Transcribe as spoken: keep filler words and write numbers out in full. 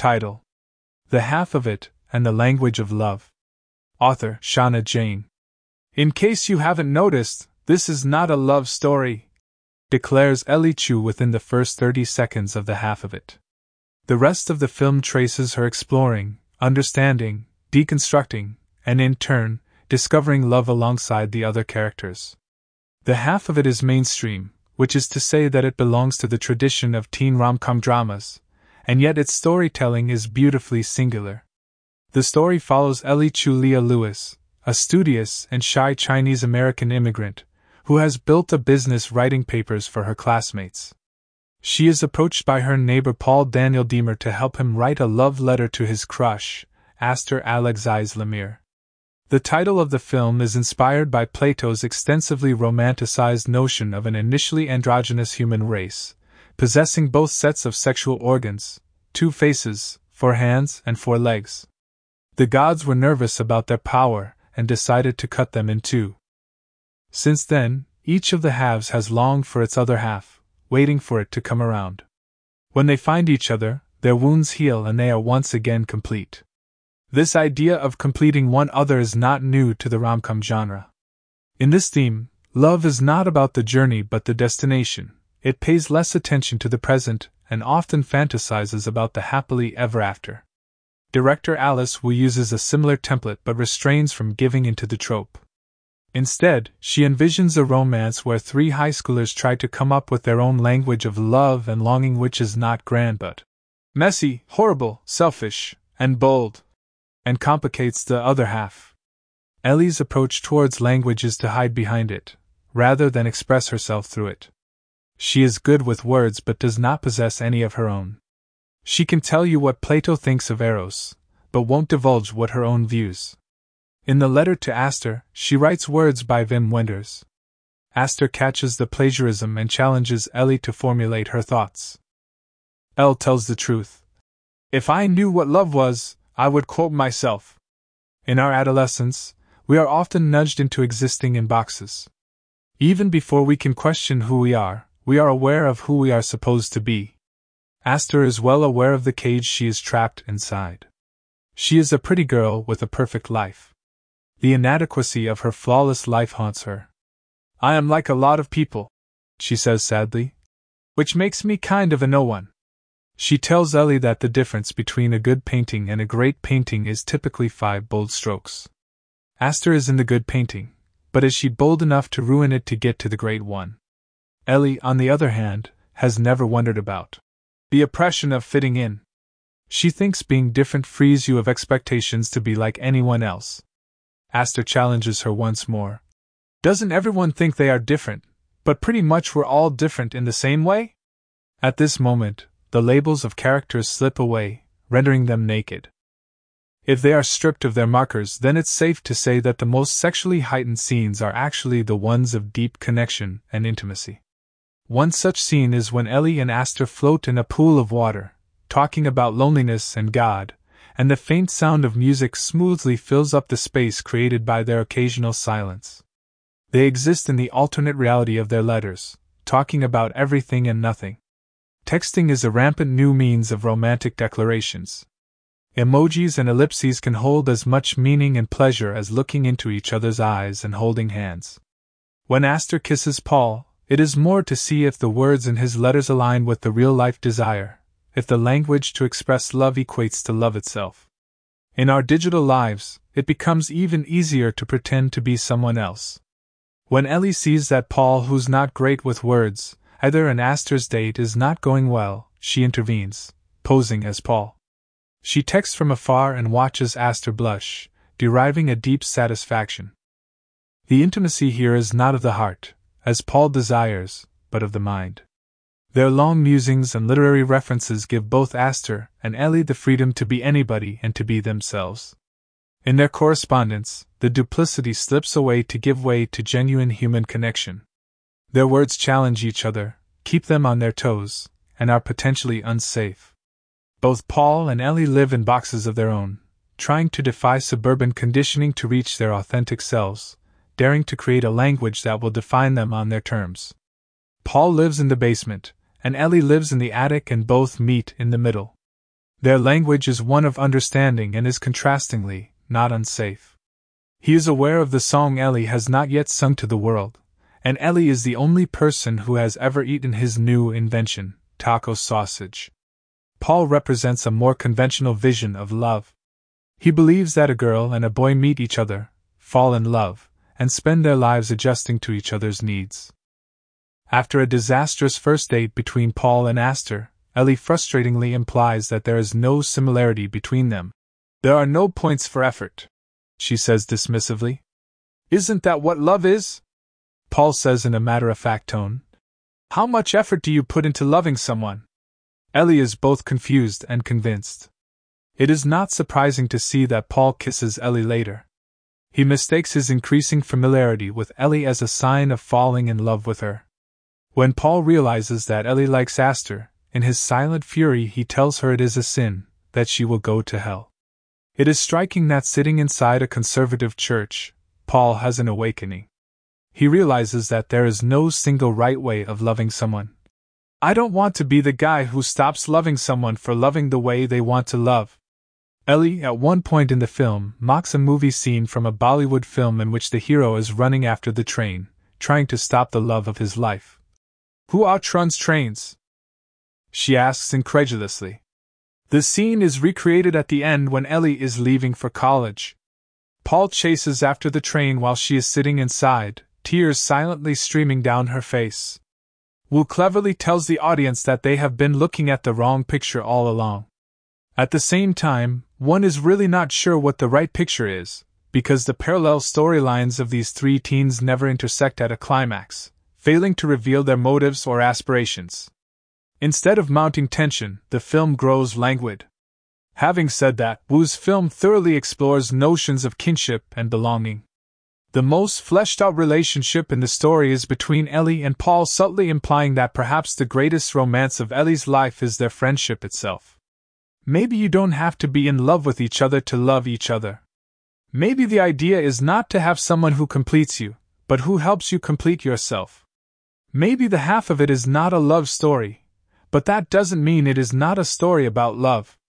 Title: The Half of It and the Language of Love. Author: Shauna Jane. In case you haven't noticed, this is not a love story, declares Ellie Chu within the first thirty seconds of The Half of It. The rest of the film traces her exploring, understanding, deconstructing, and in turn, discovering love alongside the other characters. The Half of It is mainstream, which is to say that it belongs to the tradition of teen rom-com dramas, and yet its storytelling is beautifully singular. The story follows Ellie Chu Leah Lewis, a studious and shy Chinese-American immigrant, who has built a business writing papers for her classmates. She is approached by her neighbor Paul Daniel Deemer to help him write a love letter to his crush, Aster Alexis Lemire. The title of the film is inspired by Plato's extensively romanticized notion of an initially androgynous human race, possessing both sets of sexual organs, two faces, four hands, and four legs. The gods were nervous about their power and decided to cut them in two. Since then, each of the halves has longed for its other half, waiting for it to come around. When they find each other, their wounds heal and they are once again complete. This idea of completing one other is not new to the rom-com genre. In this theme, love is not about the journey but the destination. It pays less attention to the present and often fantasizes about the happily ever after. Director Alice Wu uses a similar template but restrains from giving into the trope. Instead, she envisions a romance where three high schoolers try to come up with their own language of love and longing, which is not grand but messy, horrible, selfish, and bold, and complicates the other half. Ellie's approach towards language is to hide behind it, rather than express herself through it. She is good with words but does not possess any of her own. She can tell you what Plato thinks of Eros, but won't divulge what her own views. In the letter to Aster, she writes words by Wim Wenders. Aster catches the plagiarism and challenges Ellie to formulate her thoughts. Elle tells the truth. If I knew what love was, I would quote myself. In our adolescence, we are often nudged into existing in boxes. Even before we can question who we are, we are aware of who we are supposed to be. Aster is well aware of the cage she is trapped inside. She is a pretty girl with a perfect life. The inadequacy of her flawless life haunts her. I am like a lot of people, she says sadly, which makes me kind of a no one. She tells Ellie that the difference between a good painting and a great painting is typically five bold strokes. Aster is in the good painting, but is she bold enough to ruin it to get to the great one? Ellie, on the other hand, has never wondered about the oppression of fitting in. She thinks being different frees you of expectations to be like anyone else. Aster challenges her once more. Doesn't everyone think they are different, but pretty much we're all different in the same way? At this moment, the labels of characters slip away, rendering them naked. If they are stripped of their markers, then it's safe to say that the most sexually heightened scenes are actually the ones of deep connection and intimacy. One such scene is when Ellie and Aster float in a pool of water, talking about loneliness and God, and the faint sound of music smoothly fills up the space created by their occasional silence. They exist in the alternate reality of their letters, talking about everything and nothing. Texting is a rampant new means of romantic declarations. Emojis and ellipses can hold as much meaning and pleasure as looking into each other's eyes and holding hands. When Aster kisses Paul, it is more to see if the words in his letters align with the real-life desire, if the language to express love equates to love itself. In our digital lives, it becomes even easier to pretend to be someone else. When Ellie sees that Paul, who's not great with words, either and Aster's date is not going well, she intervenes, posing as Paul. She texts from afar and watches Aster blush, deriving a deep satisfaction. The intimacy here is not of the heart, as Paul desires, but of the mind. Their long musings and literary references give both Aster and Ellie the freedom to be anybody and to be themselves. In their correspondence, the duplicity slips away to give way to genuine human connection. Their words challenge each other, keep them on their toes, and are potentially unsafe. Both Paul and Ellie live in boxes of their own, trying to defy suburban conditioning to reach their authentic selves, daring to create a language that will define them on their terms. Paul lives in the basement, and Ellie lives in the attic, and both meet in the middle. Their language is one of understanding and is contrastingly not unsafe. He is aware of the song Ellie has not yet sung to the world, and Ellie is the only person who has ever eaten his new invention, taco sausage. Paul represents a more conventional vision of love. He believes that a girl and a boy meet each other, fall in love, and spend their lives adjusting to each other's needs. After a disastrous first date between Paul and Aster, Ellie frustratingly implies that there is no similarity between them. There are no points for effort, she says dismissively. Isn't that what love is? Paul says in a matter-of-fact tone. How much effort do you put into loving someone? Ellie is both confused and convinced. It is not surprising to see that Paul kisses Ellie later. He mistakes his increasing familiarity with Ellie as a sign of falling in love with her. When Paul realizes that Ellie likes Aster, in his silent fury he tells her it is a sin, that she will go to hell. It is striking that sitting inside a conservative church, Paul has an awakening. He realizes that there is no single right way of loving someone. I don't want to be the guy who stops loving someone for loving the way they want to love. Ellie, at one point in the film, mocks a movie scene from a Bollywood film in which the hero is running after the train, trying to stop the love of his life. Who outruns trains? She asks incredulously. The scene is recreated at the end when Ellie is leaving for college. Paul chases after the train while she is sitting inside, tears silently streaming down her face. Wu cleverly tells the audience that they have been looking at the wrong picture all along. At the same time, one is really not sure what the right picture is, because the parallel storylines of these three teens never intersect at a climax, failing to reveal their motives or aspirations. Instead of mounting tension, the film grows languid. Having said that, Wu's film thoroughly explores notions of kinship and belonging. The most fleshed-out relationship in the story is between Ellie and Paul, subtly implying that perhaps the greatest romance of Ellie's life is their friendship itself. Maybe you don't have to be in love with each other to love each other. Maybe the idea is not to have someone who completes you, but who helps you complete yourself. Maybe the half of it is not a love story, but that doesn't mean it is not a story about love.